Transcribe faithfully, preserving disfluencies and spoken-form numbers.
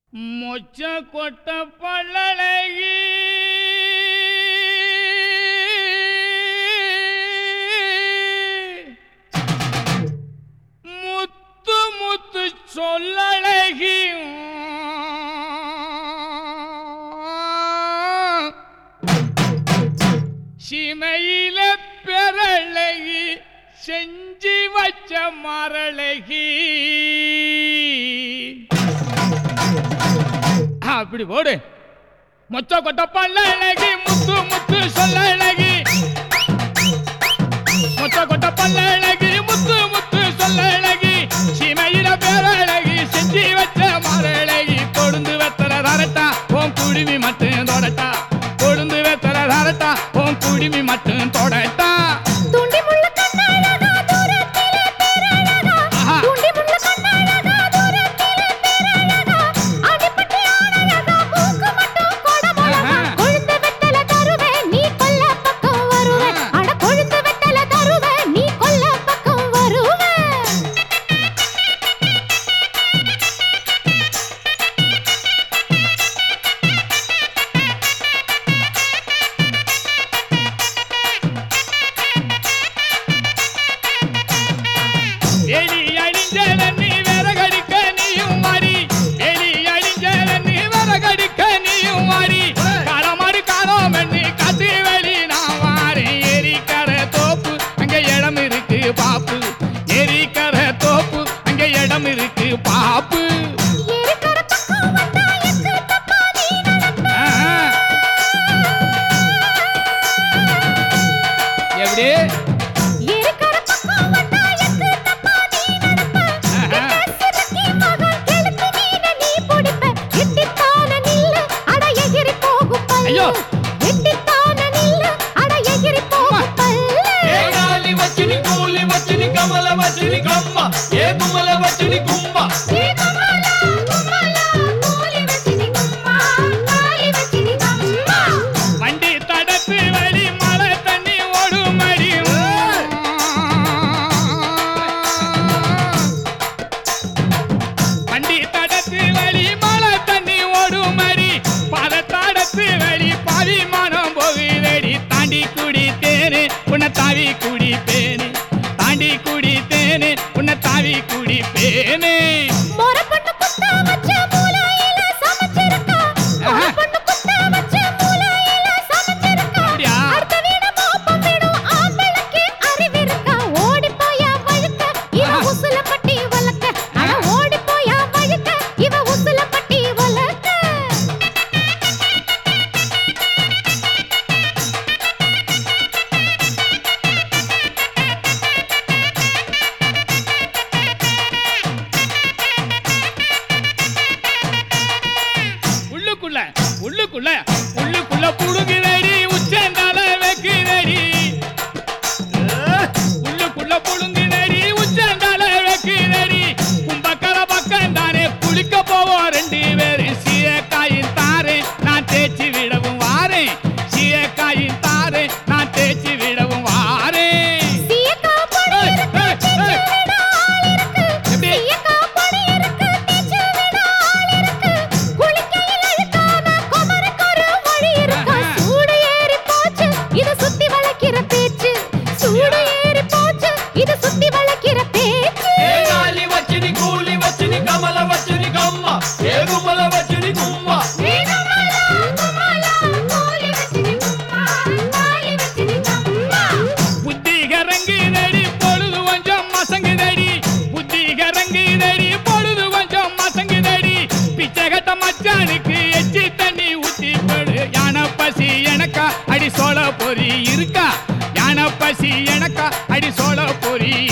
மொச்ச கொட்ட பல்லழகி முத்து முத்து சொல்லழகி சிமையில பெறழகி செஞ்சி வச்ச மரழகி அப்படி போடு. மொச்ச கொட்ட பல்லழகி முத்து முத்து சொல்லழகி மொச்ச கொட்ட பல்லழகி முத்து முத்து சொல்லழகி சிமையில பேரழகி செஞ்சி வச்ச மரழகி கொழுந்து வெத்தர தரட்டா உன் குடிமி மட்டும் தொடட்டா கொழுந்து வெத்தர தரட்டா உன் குடிமி மட்டும் தொடட்டா பாப்பு எரிக்கர தோப்பு அங்க இடம் இருக்கு பாப்பு எப்படி ஐயோ కమల వచని కమ్మ ఏ కుమల వచని కుమ్మ ఏ కమల కుమల కోలి వచని కుమ్మ కాలి వచని కమ్మ வண்டி தடத்து வழி மழை தண்ணி ஓடுமடி வண்டி தடத்து வழி மழை தண்ணி ஓடுமடி பல தடத்து வழி பாவி மனம் போகுதடி தாண்டி குடி தேனே உன்னை தாவி குடி பேனே தாண்டி குடி தேனே உன்னை தாவி குடி பேனே மொரப்பட்டு குத்த வச்ச மூலையில சமச்சிருக்கா மொரப்பட்டு குத்த வச்ச மூலையில சமச்சிருக்கா அடுத்த வீட மோப்பம் விடும் ஆம்பளக்கு அறிவிருக்கா ஓடி போயா வழுக்க இவ உசுல பட்டி வளக்க அட ஓடி போயா வழுக்க இவ உசுல பட்டி வளக்க உள்ளுக்குள்ள உள்ளுக்குள்ள புடுங்குதடி உச்சந்தால வைக்குதடி உள்ளுக்குள்ள புடுங்குதடி உச்சந்தால வைக்குதடி கும்பக்கர பக்கம் தானே குளிக்க போவோம் ரெண்டு பேரும் சீயக்காயின் தாரே நான் தேய்ச்சி விடவும் வாரேன் சீயக்காயின் தாரே நான் தேய்ச்சி விடவும் வாரேன் அடி சோழ பொறி இருக்கா யானை பசி எனக்கா அடி சோழ பொறி